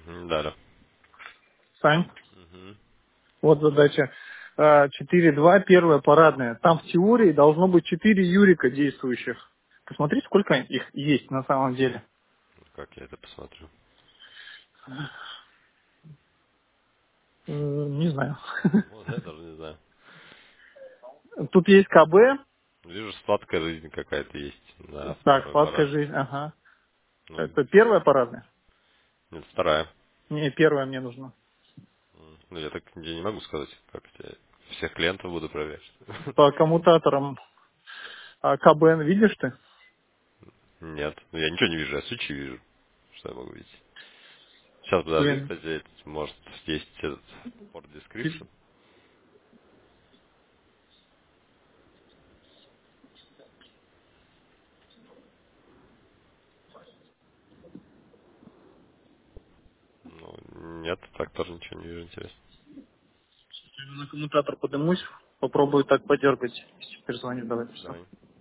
Да, да. Сань, Мгм. вот задача. 4.2, первая парадная. Там в теории должно быть 4 юрика действующих. Посмотри, сколько их есть на самом деле. Как я это посмотрю? Не знаю. Вот я даже не знаю. Тут есть КБ. Вижу, сладкая жизнь какая-то есть на Так, второй сладкая парад. жизнь, ага. Ну, Это первая парадная? нет, вторая. Не, первая мне нужна. Ну, я не могу сказать, как я всех клиентов буду проверять. По коммутаторам. А КБН видишь ты? Нет, ну, я ничего не вижу, я свечи вижу. Что я могу видеть? Сейчас подожди, Блин. кстати, может есть этот port description. Ну, нет, так тоже ничего не вижу, интересно. На коммутатор подымусь. Попробую так подергать. Перезвоню, давай. Что? Давай.